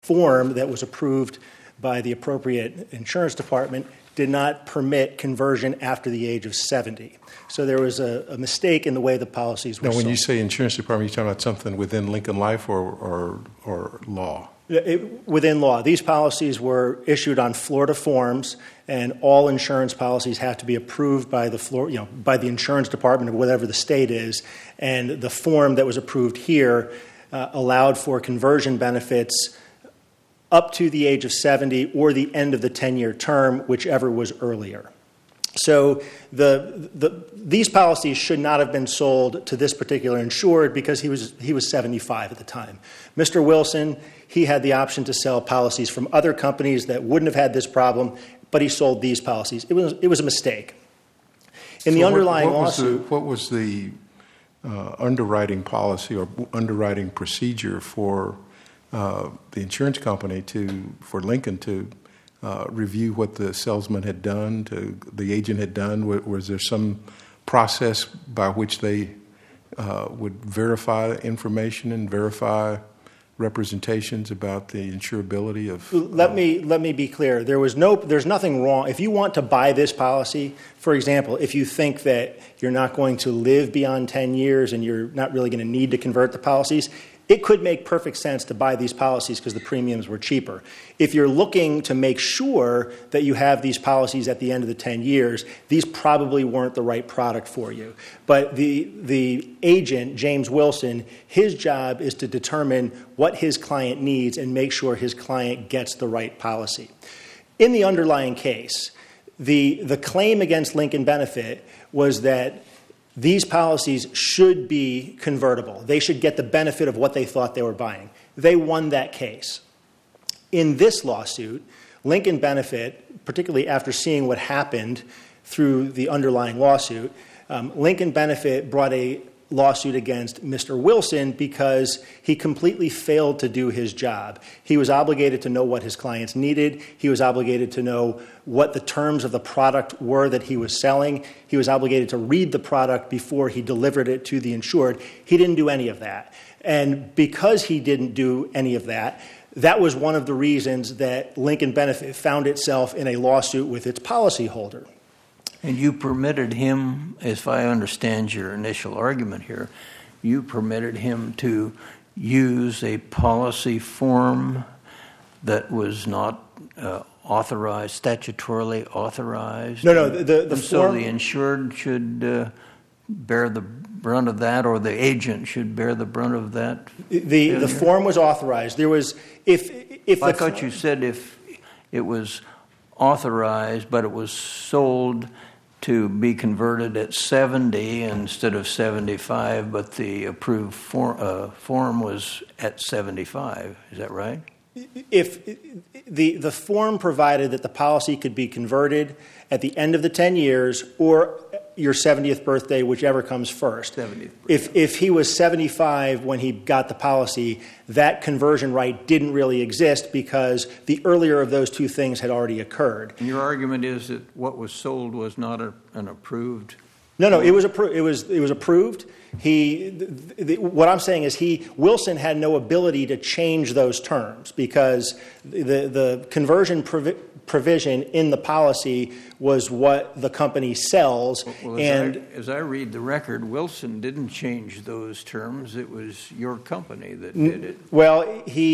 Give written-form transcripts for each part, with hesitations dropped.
form that was approved by the appropriate insurance department did not permit conversion after the age of 70. So there was a mistake in the way the policies were sold. Now, when you say insurance department, you're talking about something within Lincoln Life or law? Within law. These policies were issued on Florida forms, and all insurance policies have to be approved by by the insurance department of whatever the state is. And the form that was approved here allowed for conversion benefits up to the age of 70 or the end of the 10-year term, whichever was earlier. So these policies should not have been sold to this particular insured because he was 75 at the time. Mr. Wilson, he had the option to sell policies from other companies that wouldn't have had this problem, but he sold these policies. It was a mistake. In the underlying lawsuit... What was the underwriting policy or underwriting procedure for the insurance company for Lincoln to review what the salesman had done, the agent had done? Was there some process by which they would verify information and verify representations about the insurability of... Let me be clear. There's nothing wrong. If you want to buy this policy, for example, if you think that you're not going to live beyond 10 years and you're not really going to need to convert the policies, it could make perfect sense to buy these policies because the premiums were cheaper. If you're looking to make sure that you have these policies at the end of the 10 years, these probably weren't the right product for you. But the agent, James Wilson, his job is to determine what his client needs and make sure his client gets the right policy. In the underlying case, the claim against Lincoln Benefit was that these policies should be convertible. They should get the benefit of what they thought they were buying. They won that case. In this lawsuit, Lincoln Benefit, particularly after seeing what happened through the underlying lawsuit, Lincoln Benefit brought a lawsuit against Mr. Wilson because he completely failed to do his job. He was obligated to know what his clients needed. He was obligated to know what the terms of the product were that he was selling. He was obligated to read the product before he delivered it to the insured. He didn't do any of that. And because he didn't do any of that, that was one of the reasons that Lincoln Benefit found itself in a lawsuit with its policyholder. And you permitted him, if I understand your initial argument here, you permitted him to use a policy form that was not authorized, statutorily authorized? No, the form... So the insured should bear the brunt of that, or the agent should bear the brunt of that? The form was authorized. There was... I thought you said if it was authorized, but it was sold to be converted at 70 instead of 75, but the approved form was at 75. Is that right? If the form provided that the policy could be converted at the end of the 10 years or your 70th birthday, whichever comes first. 70th birthday. If he was 75 when he got the policy, that conversion right didn't really exist because the earlier of those two things had already occurred. And your argument is that what was sold was not an approved? No, it was approved. It was approved. What I'm saying is Wilson had no ability to change those terms because the conversion provision in the policy was what the company sells. Well, as I read the record, Wilson didn't change those terms. It was your company that did it. Well,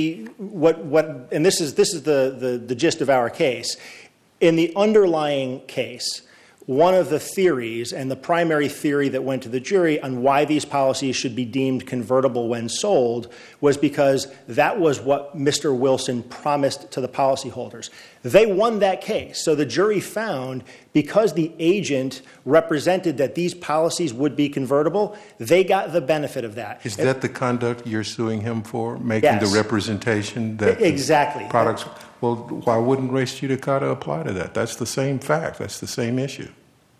and this is the gist of our case. In the underlying case, one of the theories, and the primary theory that went to the jury on why these policies should be deemed convertible when sold, was because that was what Mr. Wilson promised to the policyholders. They won that case. So the jury found because the agent represented that these policies would be convertible, they got the benefit of that. Is that the conduct you're suing him for? Making Yes. the representation that Exactly. products... Well, why wouldn't res judicata apply to that? That's the same fact. That's the same issue.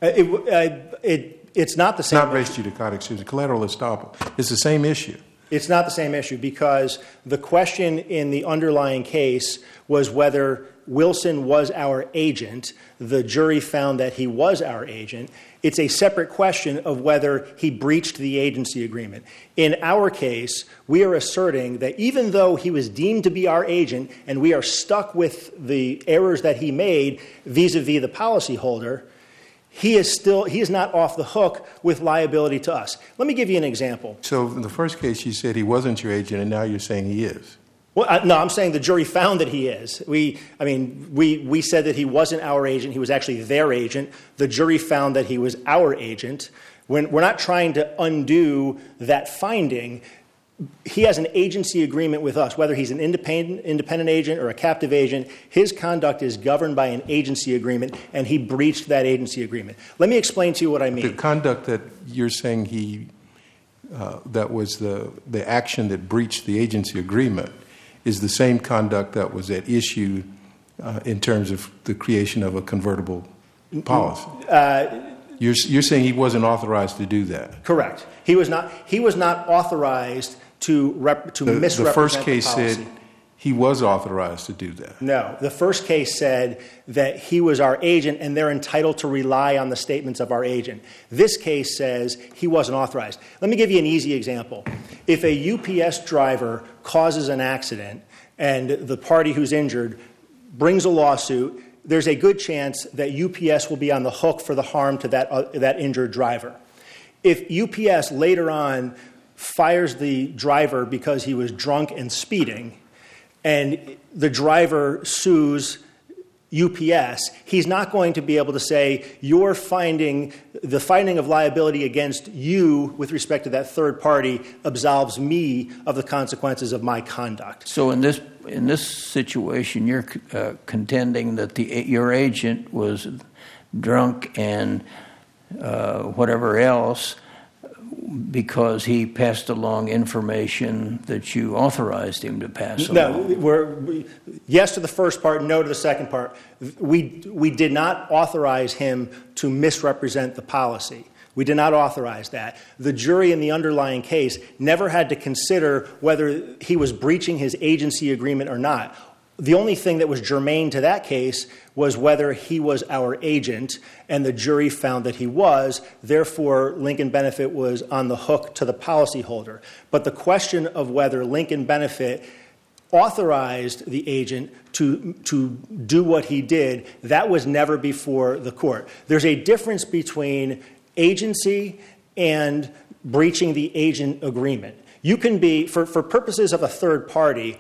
It's not the same. Not res judicata, excuse me. Collateral estoppel. It's the same issue. It's not the same issue because the question in the underlying case was whether Wilson was our agent, the jury found that he was our agent. It's a separate question of whether he breached the agency agreement. In our case, we are asserting that even though he was deemed to be our agent and we are stuck with the errors that he made vis-a-vis the policyholder, he is not off the hook with liability to us. Let me give you an example. So in the first case, you said he wasn't your agent, and now you're saying he is. Well, no, I'm saying the jury found that he is. We said that he wasn't our agent. He was actually their agent. The jury found that he was our agent. We're not trying to undo that finding. He has an agency agreement with us, whether he's an independent agent or a captive agent. His conduct is governed by an agency agreement, and he breached that agency agreement. Let me explain to you what I mean. The conduct that you're saying that was the action that breached the agency agreement is the same conduct that was at issue in terms of the creation of a convertible policy. You're saying he wasn't authorized to do that. Correct. He was not authorized to misrepresent the first case the policy. said he was authorized to do that. No. The first case said that he was our agent and they're entitled to rely on the statements of our agent. This case says he wasn't authorized. Let me give you an easy example. If a UPS driver causes an accident and the party who's injured brings a lawsuit, there's a good chance that UPS will be on the hook for the harm to that injured driver. If UPS later on fires the driver because he was drunk and speeding, and the driver sues UPS, he's not going to be able to say, the finding of liability against you with respect to that third party absolves me of the consequences of my conduct. So in this situation, you're contending that your agent was drunk and whatever else because he passed along information that you authorized him to pass along. No, yes to the first part, no to the second part. We did not authorize him to misrepresent the policy. We did not authorize that. The jury in the underlying case never had to consider whether he was breaching his agency agreement or not. The only thing that was germane to that case was whether he was our agent, and the jury found that he was. Therefore, Lincoln Benefit was on the hook to the policyholder. But the question of whether Lincoln Benefit authorized the agent to do what he did, that was never before the court. There's a difference between agency and breaching the agent agreement. You can be, for purposes of a third party,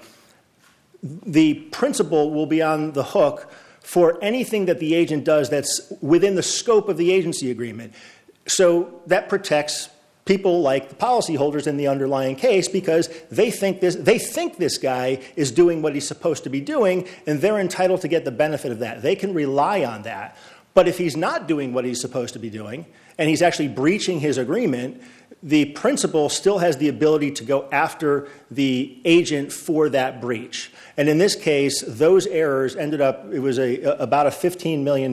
the principal will be on the hook for anything that the agent does that's within the scope of the agency agreement. So that protects people like the policyholders in the underlying case because they think this guy is doing what he's supposed to be doing, and they're entitled to get the benefit of that. They can rely on that. But if he's not doing what he's supposed to be doing, and he's actually breaching his agreement, the principal still has the ability to go after the agent for that breach. And in this case, those errors ended up, it was about a $15 million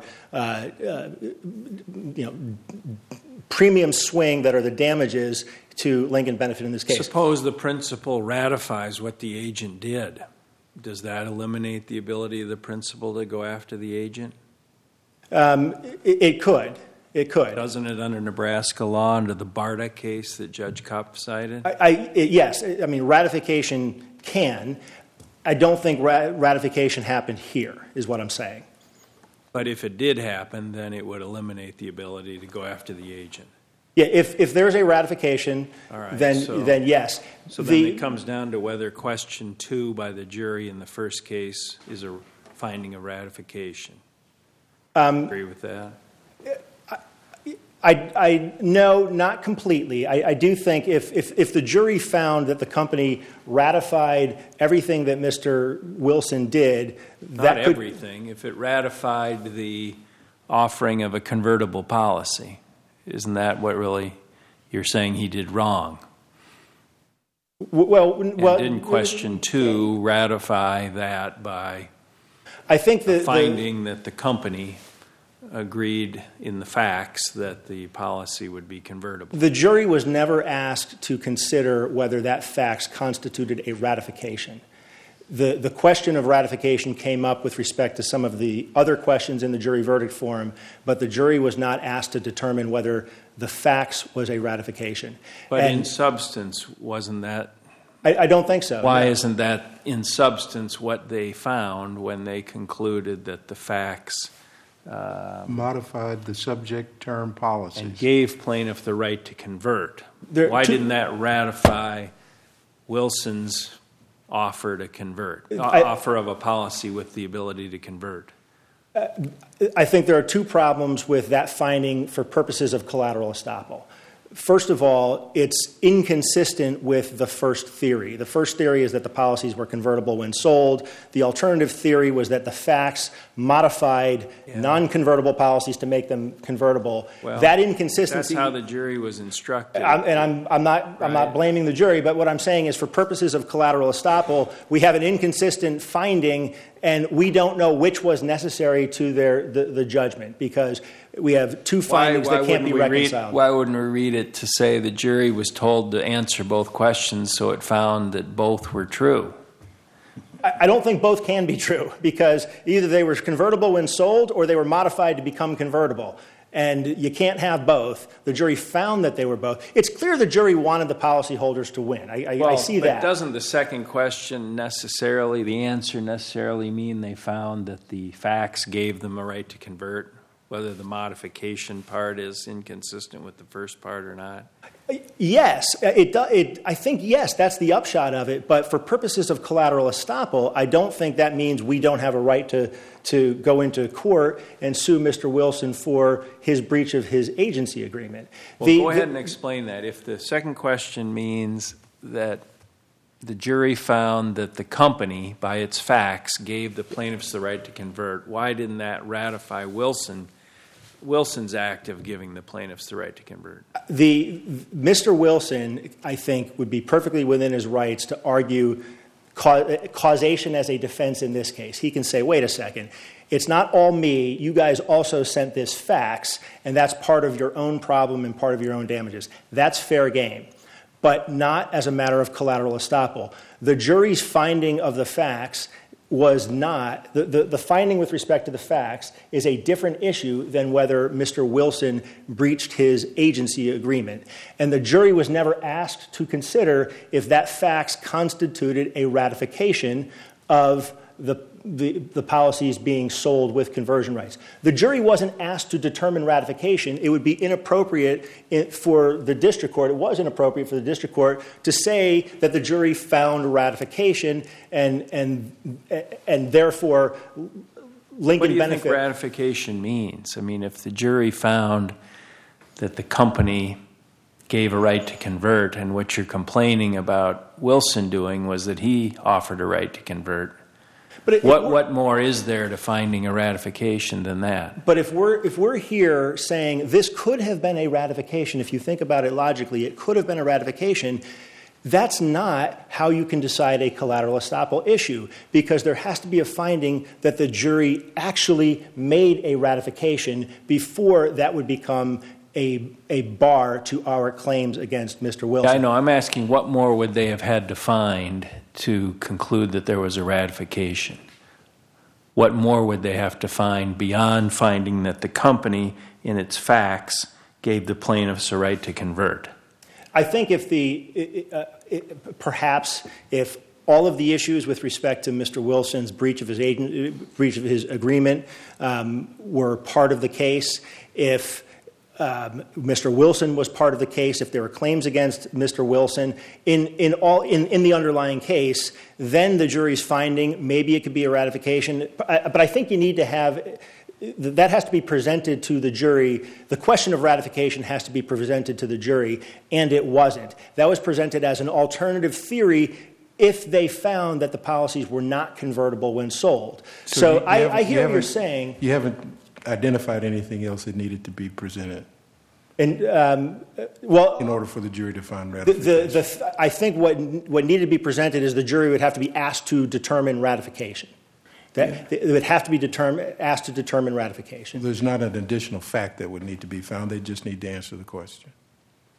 premium swing that are the damages to Lincoln Benefit in this case. Suppose the principal ratifies what the agent did. Does that eliminate the ability of the principal to go after the agent? It could. It could. Doesn't it under Nebraska law, under the Barta case that Judge Kopp cited? Yes. I mean, ratification can. I don't think ratification happened here, is what I'm saying. But if it did happen, then it would eliminate the ability to go after the agent. Yeah, if there's a ratification, then yes. So then it comes down to whether question 2 by the jury in the first case is a finding of ratification. Agree with that? No, not completely. I do think if the jury found that the company ratified everything that Mr. Wilson did, not everything. If it ratified the offering of a convertible policy, isn't that what really you're saying he did wrong? And didn't question 2 ratify that by finding that the company agreed in the facts that the policy would be convertible? The jury was never asked to consider whether that facts constituted a ratification. The question of ratification came up with respect to some of the other questions in the jury verdict form, but the jury was not asked to determine whether the facts was a ratification. But in substance, wasn't that? I don't think so. Why isn't that in substance what they found when they concluded that the facts modified the subject term policies and gave plaintiff the right to convert? Why didn't that ratify Wilson's offer to convert, offer of a policy with the ability to convert? I think there are two problems with that finding for purposes of collateral estoppel. First of all, it's inconsistent with the first theory. The first theory is that the policies were convertible when sold. The alternative theory was that the facts modified non-convertible policies to make them convertible. Well, that inconsistency. That's how the jury was instructed. I'm not blaming the jury, but what I'm saying is for purposes of collateral estoppel, we have an inconsistent finding, and we don't know which was necessary to the judgment because we have two findings that can't be reconciled. Why wouldn't we read it to say the jury was told to answer both questions so it found that both were true? I don't think both can be true because either they were convertible when sold or they were modified to become convertible. And you can't have both. The jury found that they were both. It's clear the jury wanted the policyholders to win. I see that. But doesn't the second question necessarily, the answer necessarily mean they found that the facts gave them a right to convert, whether the modification part is inconsistent with the first part or not? Yes, I think, yes, that's the upshot of it. But for purposes of collateral estoppel, I don't think that means we don't have a right to go into court and sue Mr. Wilson for his breach of his agency agreement. Well, go ahead and explain that. If the second question means that the jury found that the company, by its facts, gave the plaintiffs the right to convert, why didn't that ratify Wilson's act of giving the plaintiffs the right to convert? Mr. Wilson, I think, would be perfectly within his rights to argue causation as a defense in this case. He can say, wait a second, it's not all me. You guys also sent this fax, and that's part of your own problem and part of your own damages. That's fair game, but not as a matter of collateral estoppel. The jury's finding of the fax was not, the finding with respect to the facts is a different issue than whether Mr. Wilson breached his agency agreement. And the jury was never asked to consider if that fax constituted a ratification of the policies being sold with conversion rights. The jury wasn't asked to determine ratification. It would be inappropriate for the district court. It was inappropriate for the district court to say that the jury found ratification and therefore Lincoln benefit. What do you think ratification means? I mean, if the jury found that the company gave a right to convert and what you're complaining about Wilson doing was that he offered a right to convert, what more is there to finding a ratification than that? But if we're here saying this could have been a ratification, if you think about it logically, it could have been a ratification, that's not how you can decide a collateral estoppel issue, because there has to be a finding that the jury actually made a ratification before that would become a bar to our claims against Mr. Wilson. I know. I'm asking what more would they have had to find to conclude that there was a ratification? What more would they have to find beyond finding that the company, in its facts, gave the plaintiffs a right to convert? I think if perhaps if all of the issues with respect to Mr. Wilson's breach of his agreement were part of the case, if Mr. Wilson was part of the case, if there were claims against Mr. Wilson in the underlying case, then the jury's finding, maybe it could be a ratification. But I think you need to have, that has to be presented to the jury. The question of ratification has to be presented to the jury, and it wasn't. That was presented as an alternative theory if they found that the policies were not convertible when sold. So I hear what you're saying. You haven't identified anything else that needed to be presented in order for the jury to find ratification. I think what needed to be presented is the jury would have to be asked to determine ratification. It would have to be asked to determine ratification. There's not an additional fact that would need to be found. They just need to answer the question.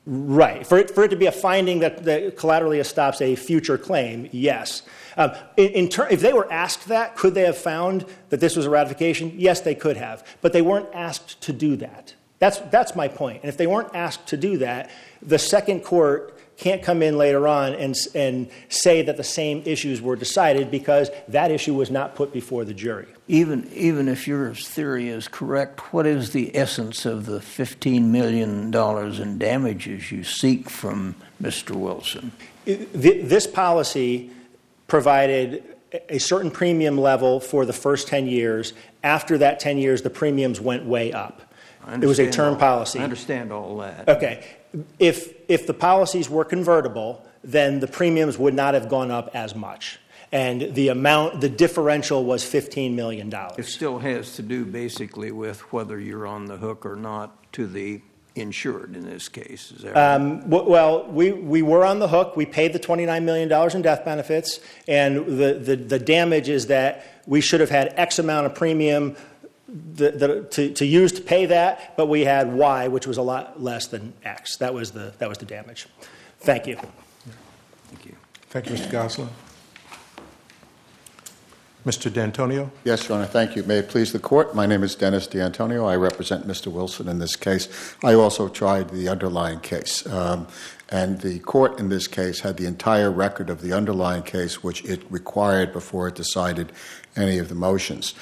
Right. For it to be a finding that collaterally estops a future claim, yes. If they were asked that, could they have found that this was a ratification? Yes, they could have. But they weren't asked to do that. That's my point. And if they weren't asked to do that, the second court can't come in later on and say that the same issues were decided because that issue was not put before the jury. Even if your theory is correct, what is the essence of the $15 million in damages you seek from Mr. Wilson? This policy provided a certain premium level for the first 10 years. After that 10 years, the premiums went way up. It was a term policy. I understand all that. Okay. If the policies were convertible, then the premiums would not have gone up as much. And the differential was $15 million. It still has to do basically with whether you're on the hook or not to the insured in this case. Is that right? Well, we were on the hook. We paid the $29 million in death benefits, and the damage is that we should have had X amount of premium to use to pay that, but we had Y, which was a lot less than X. That was the damage. Thank you. Thank you. Thank you, Mr. Gosselin. Mr. D'Antonio? Yes, Your Honor, thank you. May it please the Court, my name is Dennis D'Antonio. I represent Mr. Wilson in this case. I also tried the underlying case, and the court in this case had the entire record of the underlying case, which it required before it decided any of the motions.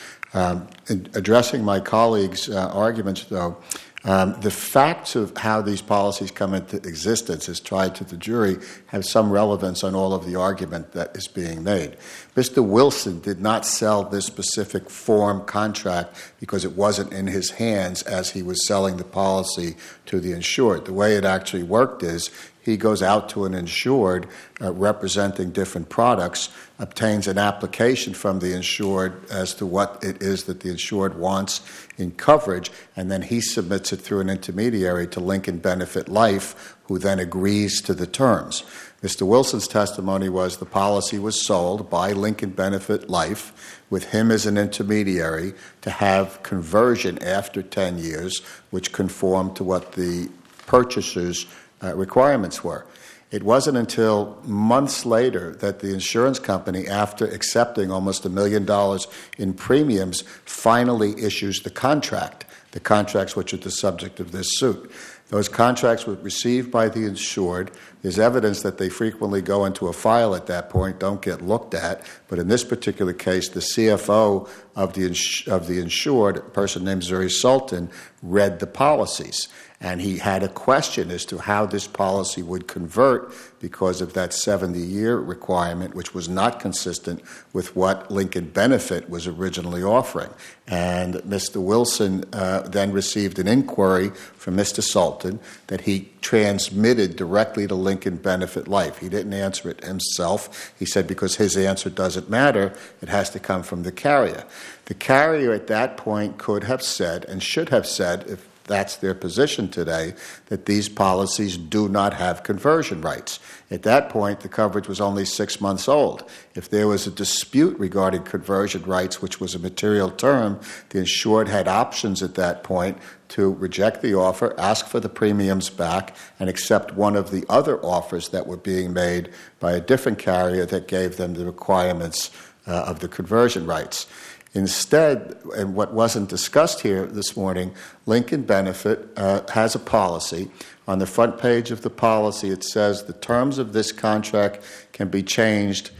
In addressing my colleagues' arguments, though, the facts of how these policies come into existence as tried to the jury have some relevance on all of the argument that is being made. Mr. Wilson did not sell this specific form contract because it wasn't in his hands as he was selling the policy to the insured. The way it actually worked is he goes out to an insured representing different products, obtains an application from the insured as to what it is that the insured wants in coverage, and then he submits it through an intermediary to Lincoln Benefit Life, who then agrees to the terms. Mr. Wilson's testimony was the policy was sold by Lincoln Benefit Life with him as an intermediary to have conversion after 10 years, which conformed to what the purchaser's requirements were. It wasn't until months later that the insurance company, after accepting almost $1 million in premiums, finally issues the contracts which are the subject of this suit. Those contracts were received by the insured. There's evidence that they frequently go into a file at that point, don't get looked at. But in this particular case, the CFO of the insured, a person named Zuri Sultan, read the policies. And he had a question as to how this policy would convert because of that 70-year requirement, which was not consistent with what Lincoln Benefit was originally offering. And Mr. Wilson then received an inquiry from Mr. Sultan that he transmitted directly to Lincoln Benefit Life. He didn't answer it himself. He said because his answer doesn't matter, it has to come from the carrier. The carrier at that point could have said, and should have said, if that's their position today, that these policies do not have conversion rights. At that point, the coverage was only 6 months old. If there was a dispute regarding conversion rights, which was a material term, the insured had options at that point to reject the offer, ask for the premiums back, and accept one of the other offers that were being made by a different carrier that gave them the requirements of the conversion rights. Instead, and what wasn't discussed here this morning, Lincoln Benefit has a policy. On the front page of the policy, it says the terms of this contract can be changed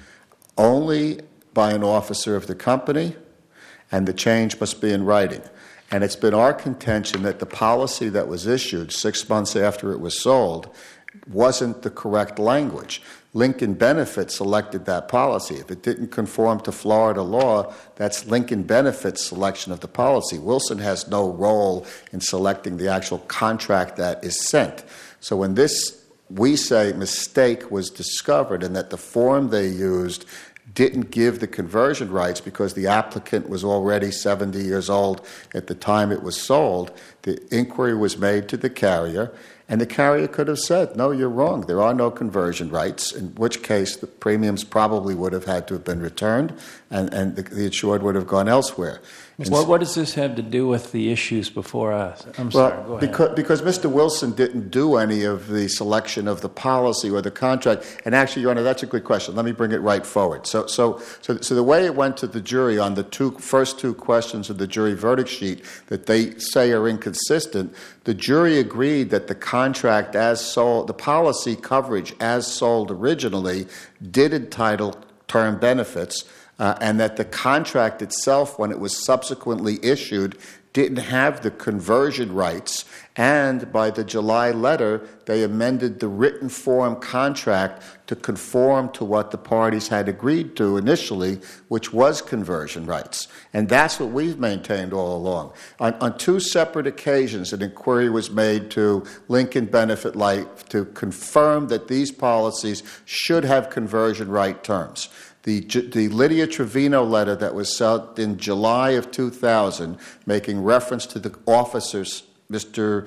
only by an officer of the company, and the change must be in writing. And it's been our contention that the policy that was issued 6 months after it was sold wasn't the correct language. Lincoln Benefit selected that policy. If it didn't conform to Florida law, that's Lincoln Benefit's selection of the policy. Wilson has no role in selecting the actual contract that is sent. So when this, we say, mistake was discovered and that the form they used didn't give the conversion rights because the applicant was already 70 years old at the time it was sold, the inquiry was made to the carrier, And the carrier could have said, no, you're wrong. There are no conversion rights, in which case the premiums probably would have had to have been returned and the insured would have gone elsewhere. What does this have to do with the issues before us? I'm sorry, go ahead. Because Mr. Wilson didn't do any of the selection of the policy or the contract. And actually, Your Honor, that's a good question. Let me bring it right forward. So the way it went to the jury on the first two questions of the jury verdict sheet that they say are inconsistent, the jury agreed that the contract as sold, the policy coverage as sold originally, did entitle term benefits, and that the contract itself, when it was subsequently issued, didn't have the conversion rights. And by the July letter, they amended the written form contract to conform to what the parties had agreed to initially, which was conversion rights. And that's what we've maintained all along. On two separate occasions, an inquiry was made to Lincoln Benefit Life to confirm that these policies should have conversion right terms. The Lydia Trevino letter that was sent in July of 2000, making reference to the officers, Mr.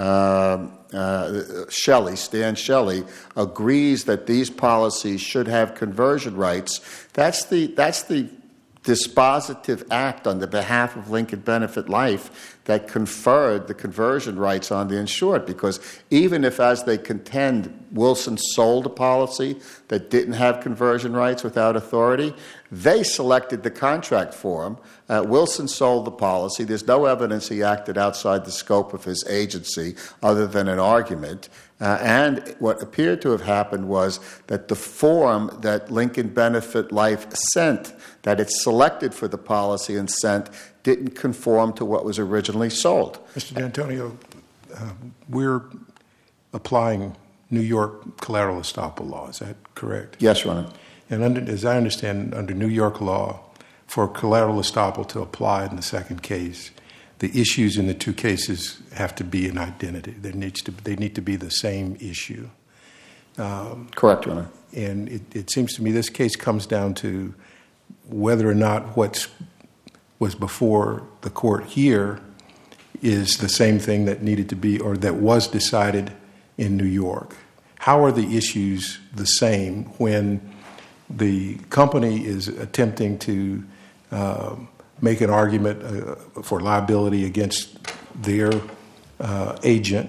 Shelley, Stan Shelley, agrees that these policies should have conversion rights. That's the dispositive act on the behalf of Lincoln Benefit Life that conferred the conversion rights on the insured, because even if, as they contend, Wilson sold a policy that didn't have conversion rights without authority, they selected the contract form. Wilson sold the policy. There's no evidence he acted outside the scope of his agency other than an argument. And what appeared to have happened was that the form that Lincoln Benefit Life sent, that it selected for the policy and sent, didn't conform to what was originally sold. Mr. D'Antonio, we're applying New York collateral estoppel law. Is that correct? Yes, Your Honor. And as I understand, under New York law, for collateral estoppel to apply in the second case, the issues in the two cases have to be an identity. They need to be the same issue. Correct, Your Honor. And it seems to me this case comes down to whether or not what was before the court here is the same thing that needed to be or that was decided in New York. How are the issues the same when the company is attempting to make an argument for liability against their agent,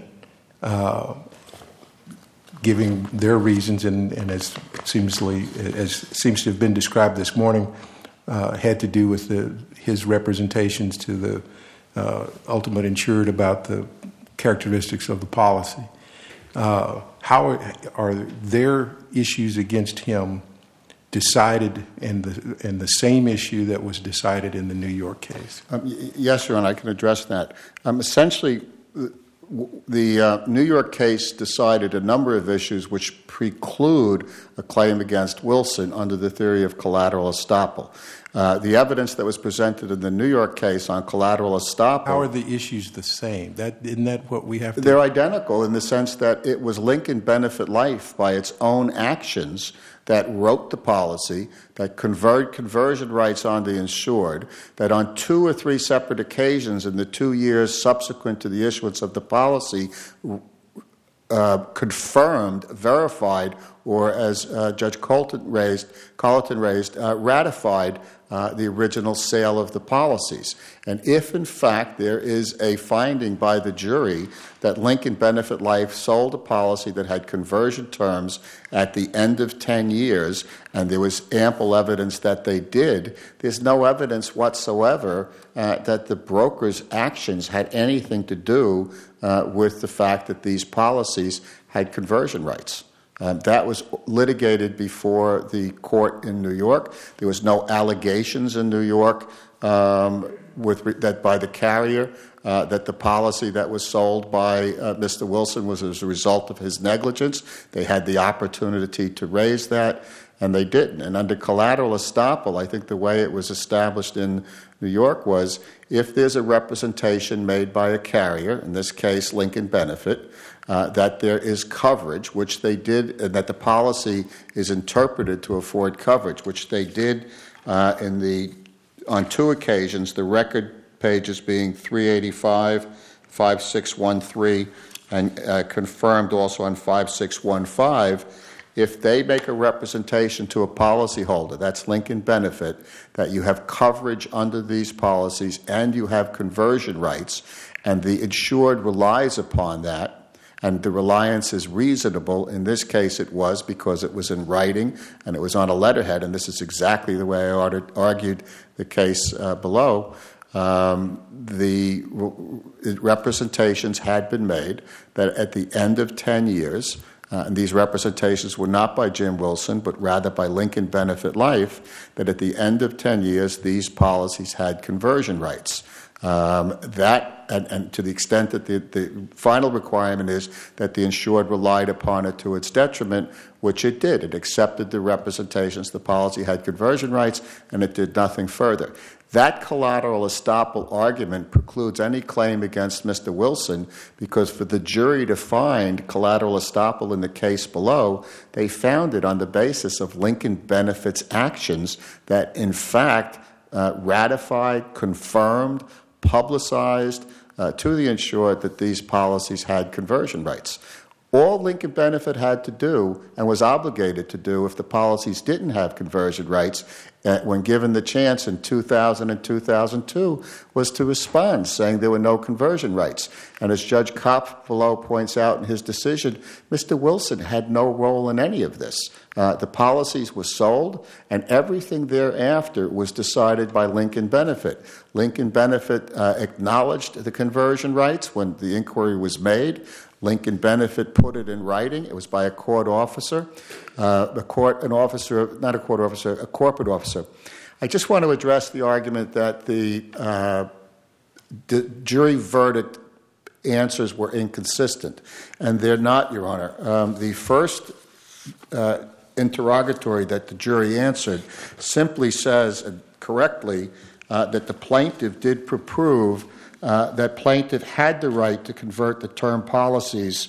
giving their reasons, and as seems to have been described this morning, had to do with his representations to the ultimate insured about the characteristics of the policy. How are their issues against him decided in the same issue that was decided in the New York case? Yes, Your Honor, I can address that. Essentially, the New York case decided a number of issues which preclude a claim against Wilson under the theory of collateral estoppel. The evidence that was presented in the New York case on collateral estoppel... How are the issues the same? Isn't that what we have to... They're identical in the sense that it was Lincoln Benefit Life, by its own actions, that wrote the policy, that conferred conversion rights on the insured, that on 2 or 3 separate occasions in the 2 years subsequent to the issuance of the policy confirmed, verified, or as Judge Colleton raised, ratified the original sale of the policies. And if, in fact, there is a finding by the jury that Lincoln Benefit Life sold a policy that had conversion terms at the end of 10 years, and there was ample evidence that they did, there's no evidence whatsoever that the broker's actions had anything to do with the fact that these policies had conversion rights. That was litigated before the court in New York. There was no allegations in New York that by the carrier that the policy that was sold by Mr. Wilson was as a result of his negligence. They had the opportunity to raise that, and they didn't. And under collateral estoppel, I think the way it was established in New York was if there's a representation made by a carrier, in this case Lincoln Benefit, that there is coverage, which they did, and that the policy is interpreted to afford coverage, which they did on 2 occasions, the record pages being 385, 5613, and confirmed also on 5615, if they make a representation to a policyholder, that's Lincoln Benefit, that you have coverage under these policies and you have conversion rights, and the insured relies upon that, and the reliance is reasonable. In this case, it was, because it was in writing and it was on a letterhead, and this is exactly the way I argued the case below. The representations had been made that at the end of 10 years, and these representations were not by Jim Wilson, but rather by Lincoln Benefit Life, that at the end of 10 years, these policies had conversion rights. And to the extent that the final requirement is that the insured relied upon it to its detriment, which it did. It accepted the representations. The policy had conversion rights, and it did nothing further. That collateral estoppel argument precludes any claim against Mr. Wilson, because for the jury to find collateral estoppel in the case below, they found it on the basis of Lincoln Benefit's actions that, in fact, ratified, confirmed, publicized to the insured that these policies had conversion rights. All Lincoln Benefit had to do, and was obligated to do, if the policies didn't have conversion rights, when given the chance in 2000 and 2002, was to respond, saying there were no conversion rights. And as Judge Kopp below points out in his decision, Mr. Wilson had no role in any of this. The policies were sold, and everything thereafter was decided by Lincoln Benefit. Lincoln Benefit acknowledged the conversion rights when the inquiry was made. Lincoln Benefit put it in writing. It was by a court officer, a corporate officer. I just want to address the argument that the jury verdict answers were inconsistent, and they're not, Your Honor. The first interrogatory that the jury answered simply says, correctly, that the plaintiff did prove that plaintiff had the right to convert the term policies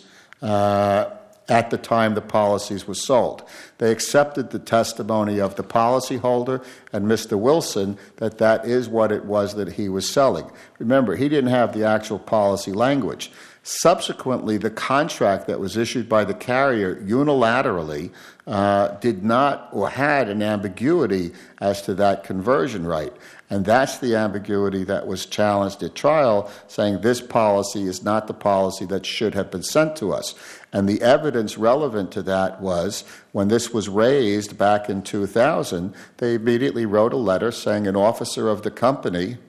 at the time the policies were sold. They accepted the testimony of the policyholder and Mr. Wilson that that is what it was that he was selling. Remember, he didn't have the actual policy language. Subsequently, the contract that was issued by the carrier unilaterally did not, or had an ambiguity as to that conversion right. And that's the ambiguity that was challenged at trial, saying this policy is not the policy that should have been sent to us. And the evidence relevant to that was, when this was raised back in 2000, they immediately wrote a letter saying an officer of the company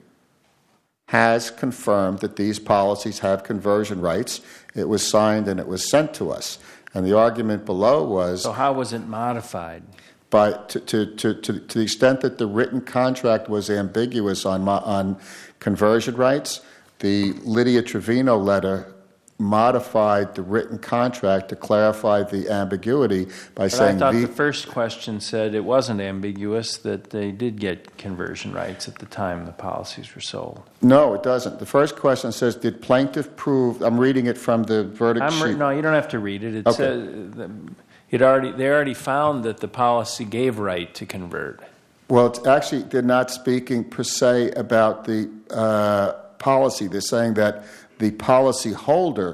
has confirmed that these policies have conversion rights. It was signed and it was sent to us. And the argument below was... So how was it modified? But to the extent that the written contract was ambiguous on conversion rights, the Lydia Trevino letter modified the written contract to clarify the ambiguity by saying... I thought the first question said it wasn't ambiguous, that they did get conversion rights at the time the policies were sold. No, it doesn't. The first question says, did plaintiff prove... I'm reading it from the verdict sheet. No, you don't have to read it. It okay. says... They already found that the policy gave right to convert. Well, it's actually, they're not speaking per se about the policy. They're saying that the policy holder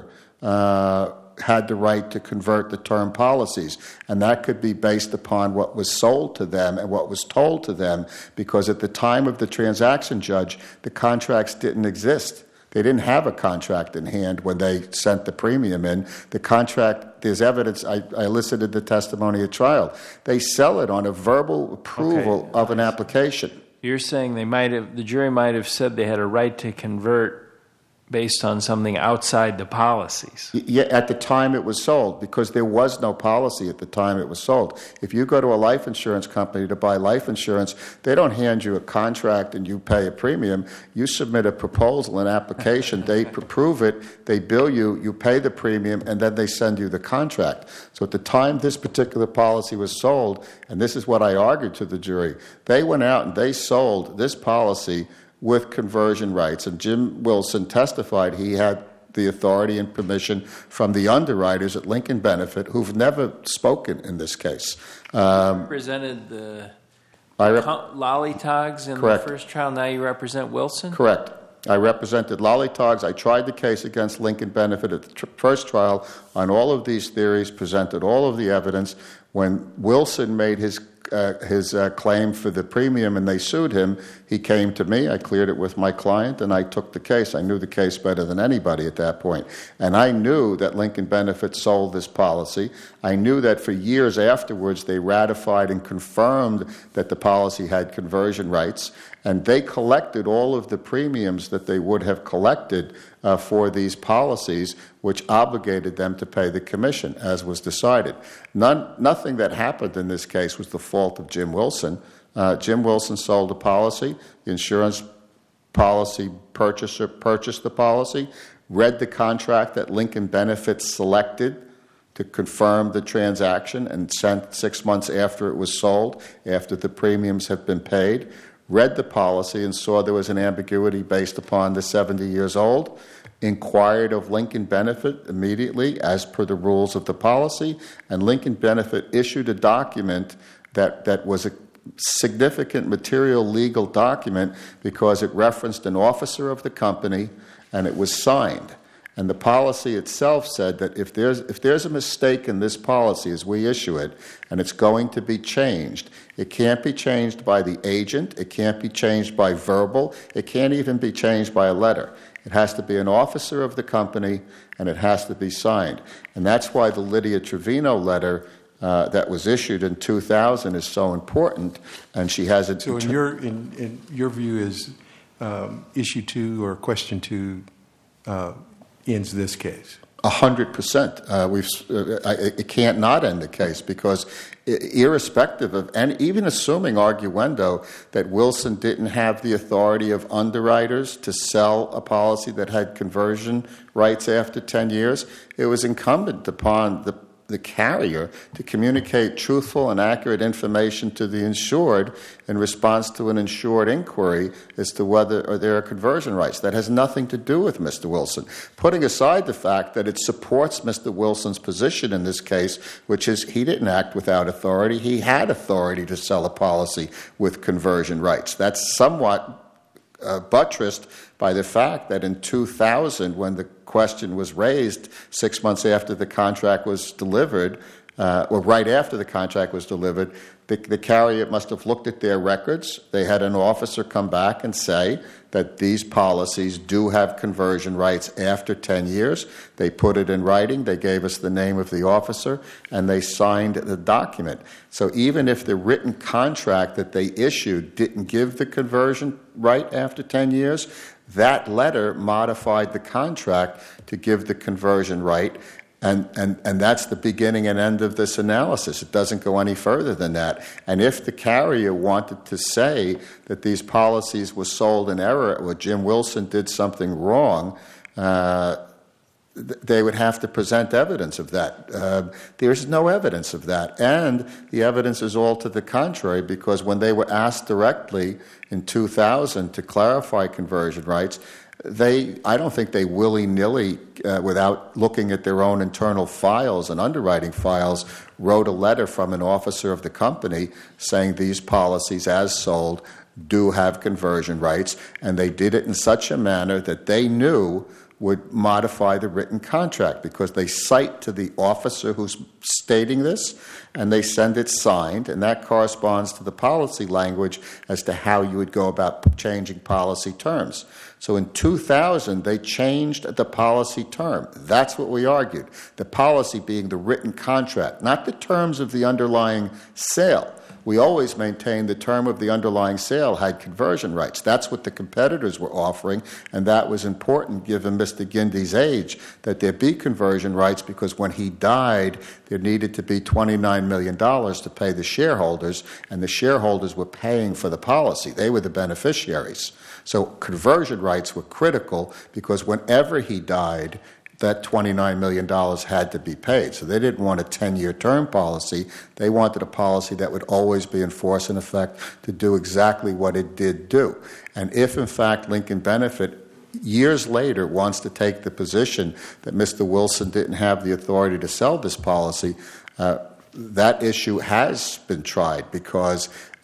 had the right to convert the term policies, and that could be based upon what was sold to them and what was told to them, because at the time of the transaction, Judge, the contracts didn't exist. They didn't have a contract in hand when they sent the premium in. The contract, there's evidence, I elicited the testimony at trial. They sell it on a verbal approval of an application. You're saying the jury might have said they had a right to convert based on something outside the policies. Yeah, at the time it was sold, because there was no policy at the time it was sold. If you go to a life insurance company to buy life insurance, they don't hand you a contract and you pay a premium. You submit a proposal, an application, they approve it, they bill you, you pay the premium, and then they send you the contract. So at the time this particular policy was sold, and this is what I argued to the jury, they went out and they sold this policy with conversion rights. And Jim Wilson testified he had the authority and permission from the underwriters at Lincoln Benefit, who've never spoken in this case. You represented the Lollytogs in correct. The first trial. Now you represent Wilson? Correct. I represented Lollytogs. I tried the case against Lincoln Benefit at the first trial on all of these theories, presented all of the evidence. When Wilson made his claim for the premium and they sued him, he came to me. I cleared it with my client, and I took the case. I knew the case better than anybody at that point. And I knew that Lincoln Benefit sold this policy. I knew that for years afterwards they ratified and confirmed that the policy had conversion rights, and they collected all of the premiums that they would have collected for these policies, which obligated them to pay the commission, as was decided. Nothing that happened in this case was the fault of Jim Wilson. Jim Wilson sold a policy. The insurance policy purchaser purchased the policy, read the contract that Lincoln Benefit selected to confirm the transaction and sent 6 months after it was sold, after the premiums have been paid, read the policy and saw there was an ambiguity based upon the 70 years old, inquired of Lincoln Benefit immediately as per the rules of the policy, and Lincoln Benefit issued a document that was a significant material legal document because it referenced an officer of the company and it was signed. And the policy itself said that if there's a mistake in this policy as we issue it, and it's going to be changed, it can't be changed by the agent, it can't be changed by verbal, it can't even be changed by a letter. It has to be an officer of the company, and it has to be signed. And that's why the Lydia Trevino letter that was issued in 2000 is so important, and she has it. So in your view is issue 2 or question 2 ends this case? 100%. It can't not end the case because irrespective of, and even assuming arguendo that Wilson didn't have the authority of underwriters to sell a policy that had conversion rights after 10 years, it was incumbent upon the carrier to communicate truthful and accurate information to the insured in response to an insured inquiry as to whether there are conversion rights. That has nothing to do with Mr. Wilson. Putting aside the fact that it supports Mr. Wilson's position in this case, which is he didn't act without authority. He had authority to sell a policy with conversion rights. That's somewhat buttressed by the fact that in 2000, when the question was raised 6 months after the contract was delivered, or right after the contract was delivered, the carrier must have looked at their records. They had an officer come back and say that these policies do have conversion rights after 10 years. They put it in writing. They gave us the name of the officer, and they signed the document. So even if the written contract that they issued didn't give the conversion right after 10 years, that letter modified the contract to give the conversion right. And that's the beginning and end of this analysis. It doesn't go any further than that. And if the carrier wanted to say that these policies were sold in error or Jim Wilson did something wrong, they would have to present evidence of that. There's no evidence of that. And the evidence is all to the contrary, because when they were asked directly in 2000 to clarify conversion rights, I don't think they willy-nilly, without looking at their own internal files and underwriting files, wrote a letter from an officer of the company saying these policies as sold do have conversion rights, and they did it in such a manner that they knew would modify the written contract, because they cite to the officer who's stating this, and they send it signed, and that corresponds to the policy language as to how you would go about changing policy terms. So in 2000, they changed the policy term. That's what we argued. The policy being the written contract, not the terms of the underlying sale. We always maintained the term of the underlying sale had conversion rights. That's what the competitors were offering, and that was important given Mr. Gindy's age, that there be conversion rights, because when he died, there needed to be $29 million to pay the shareholders, and the shareholders were paying for the policy. They were the beneficiaries. So conversion rights were critical, because whenever he died, that $29 million had to be paid. So they didn't want a 10-year term policy. They wanted a policy that would always be in force and effect to do exactly what it did do. And if, in fact, Lincoln Benefit years later wants to take the position that Mr. Wilson didn't have the authority to sell this policy, that issue has been tried, because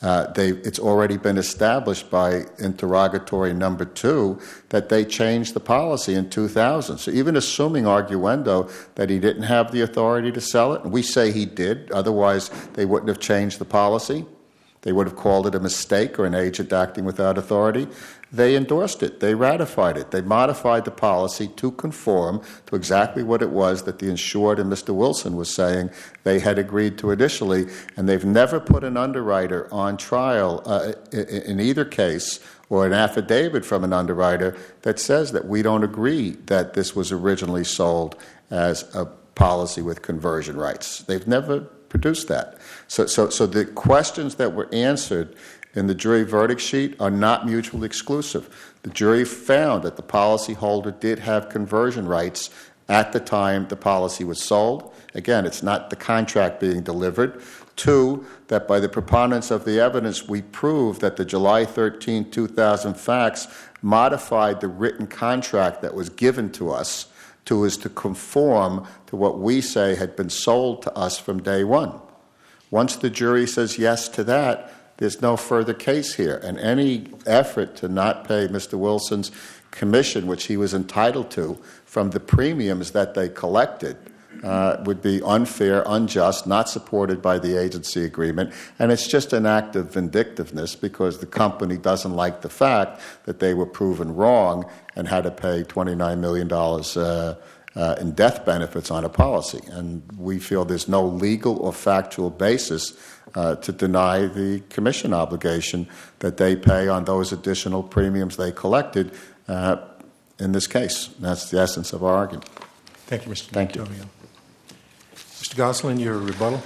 It's already been established by interrogatory number 2 that they changed the policy in 2000. So even assuming arguendo that he didn't have the authority to sell it, and we say he did, otherwise they wouldn't have changed the policy. They would have called it a mistake or an agent acting without authority. They endorsed it. They ratified it. They modified the policy to conform to exactly what it was that the insured and Mr. Wilson was saying they had agreed to initially, and they've never put an underwriter on trial in either case or an affidavit from an underwriter that says that we don't agree that this was originally sold as a policy with conversion rights. They've never produced that. So the questions that were answered in the jury verdict sheet are not mutually exclusive. The jury found that the policyholder did have conversion rights at the time the policy was sold. Again, it's not the contract being delivered. 2, that by the preponderance of the evidence, we proved that the July 13, 2000 facts modified the written contract that was given to us to conform to what we say had been sold to us from day one. Once the jury says yes to that, there's no further case here. And any effort to not pay Mr. Wilson's commission, which he was entitled to, from the premiums that they collected, would be unfair, unjust, not supported by the agency agreement. And it's just an act of vindictiveness because the company doesn't like the fact that they were proven wrong and had to pay $29 million in death benefits on a policy. And we feel there's no legal or factual basis to deny the commission obligation that they pay on those additional premiums they collected in this case. That's the essence of our argument. Thank you, Mr. Thank you. Antonio. Mr. Gosselin, your rebuttal.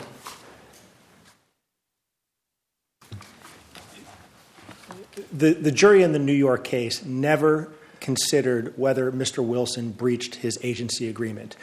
The jury in the New York case never considered whether Mr. Wilson breached his agency agreement.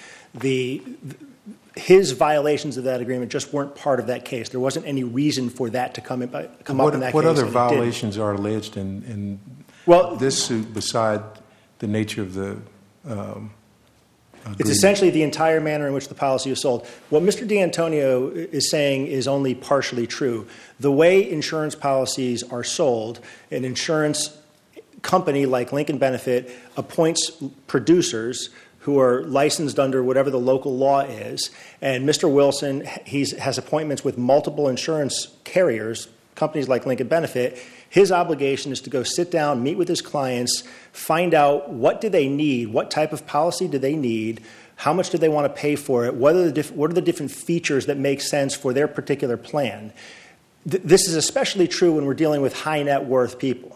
His violations of that agreement just weren't part of that case. There wasn't any reason for that to come up in that case. What other violations are alleged in this suit beside the nature of the agreement? It's essentially the entire manner in which the policy was sold. What Mr. D'Antonio is saying is only partially true. The way insurance policies are sold, an insurance company like Lincoln Benefit appoints producers who are licensed under whatever the local law is, and Mr. Wilson has appointments with multiple insurance carriers, companies like Lincoln Benefit. His obligation is to go sit down, meet with his clients, find out what do they need, what type of policy do they need, how much do they want to pay for it, what are the different features that make sense for their particular plan. This is especially true when we're dealing with high net worth people.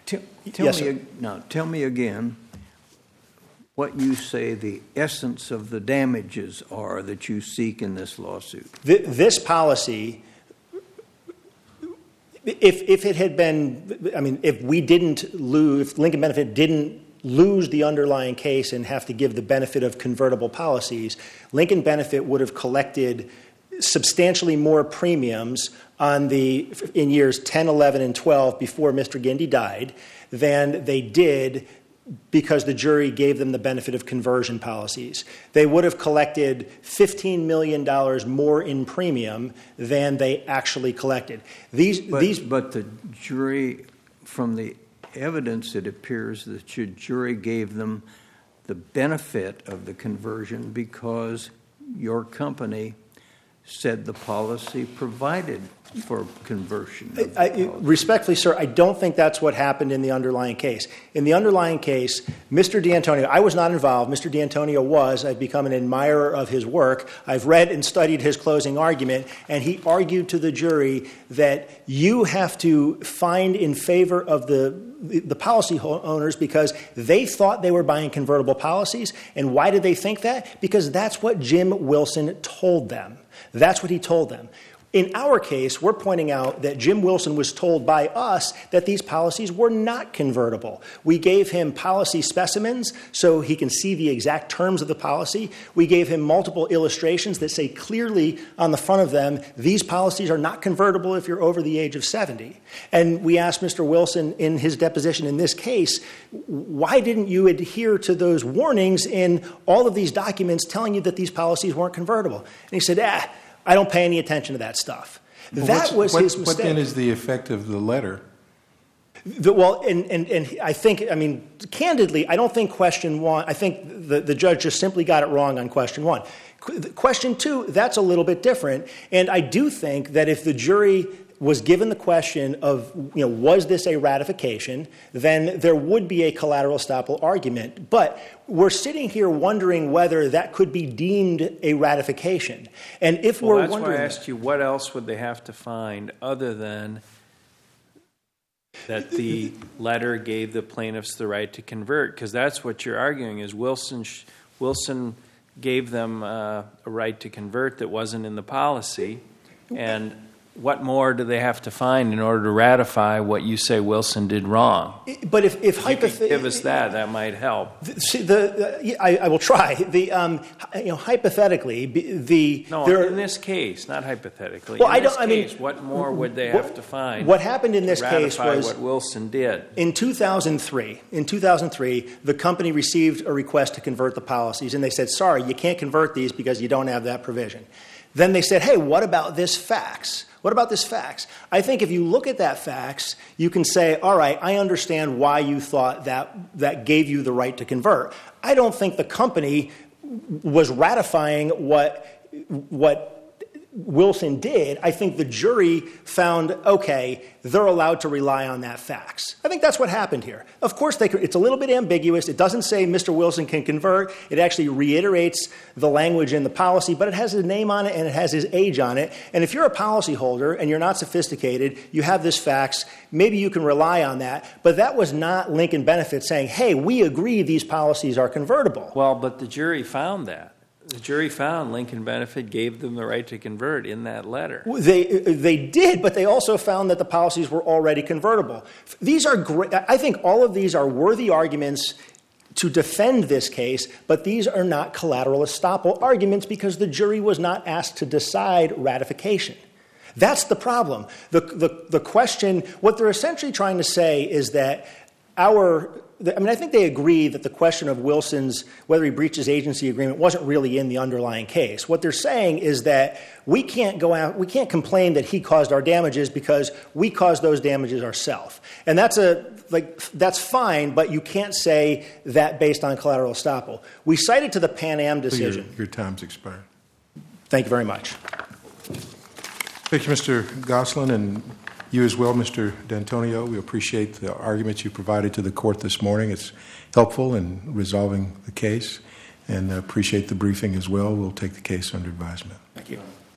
Tell me again what you say the essence of the damages are that you seek in this lawsuit. This policy, if it had been, if Lincoln Benefit didn't lose the underlying case and have to give the benefit of convertible policies, Lincoln Benefit would have collected substantially more premiums in years 10, 11, and 12 before Mr. Gindy died than they did because the jury gave them the benefit of conversion policies. They would have collected $15 million more in premium than they actually collected. But the jury, from the evidence, it appears that the jury gave them the benefit of the conversion because your company said the policy provided for conversion. Respectfully, sir, I don't think that's what happened in the underlying case. In the underlying case, Mr. D'Antonio, I was not involved. Mr. D'Antonio was. I've become an admirer of his work. I've read and studied his closing argument, and he argued to the jury that you have to find in favor of the policy owners because they thought they were buying convertible policies. And why did they think that? Because that's what Jim Wilson told them. That's what he told them. In our case, we're pointing out that Jim Wilson was told by us that these policies were not convertible. We gave him policy specimens so he can see the exact terms of the policy. We gave him multiple illustrations that say clearly on the front of them, these policies are not convertible if you're over the age of 70. And we asked Mr. Wilson in his deposition in this case, why didn't you adhere to those warnings in all of these documents telling you that these policies weren't convertible? And he said, I don't pay any attention to that stuff. That was his mistake. What then is the effect of the letter? Well, and I think, I mean, candidly, I don't think question one, I think the judge just simply got it wrong on question one. Question two, that's a little bit different. And I do think that if the jury was given the question of, was this a ratification, then there would be a collateral estoppel argument. But we're sitting here wondering whether that could be deemed a ratification. And if we're wondering... That's why I asked you, what else would they have to find other than that the letter gave the plaintiffs the right to convert? Because that's what you're arguing, is Wilson gave them a right to convert that wasn't in the policy. And what more do they have to find in order to ratify what you say Wilson did wrong? But if you could give us that might help. I will try. Hypothetically, in this case, not hypothetically. What more would they have to find? What happened in this case was what Wilson did. In 2003, the company received a request to convert the policies, and they said, "Sorry, you can't convert these because you don't have that provision." Then they said, "Hey, what about this fax? What about this fax?" I think if you look at that fax, you can say, all right, I understand why you thought that gave you the right to convert. I don't think the company was ratifying what Wilson did. I think the jury found, okay, they're allowed to rely on that fax. I think that's what happened here. Of course, it's a little bit ambiguous. It doesn't say Mr. Wilson can convert. It actually reiterates the language in the policy, but it has his name on it and it has his age on it. And if you're a policyholder and you're not sophisticated, you have this fax, maybe you can rely on that. But that was not Lincoln Benefit saying, hey, we agree these policies are convertible. Well, but the jury found that. The jury found Lincoln Benefit gave them the right to convert in that letter. They did, but they also found that the policies were already convertible. These are great. I think all of these are worthy arguments to defend this case, but these are not collateral estoppel arguments because the jury was not asked to decide ratification. That's the problem. The question, what they're essentially trying to say is that I think they agree that the question of Wilson's, whether he breached his agency agreement, wasn't really in the underlying case. What they're saying is that we can't complain that he caused our damages because we caused those damages ourselves. And that's fine, but you can't say that based on collateral estoppel. We cited to the Pan Am decision. Your time's expired. Thank you very much. Thank you, Mr. Gosselin, and you as well, Mr. D'Antonio. We appreciate the arguments you provided to the court this morning. It's helpful in resolving the case, and appreciate the briefing as well. We'll take the case under advisement. Thank you.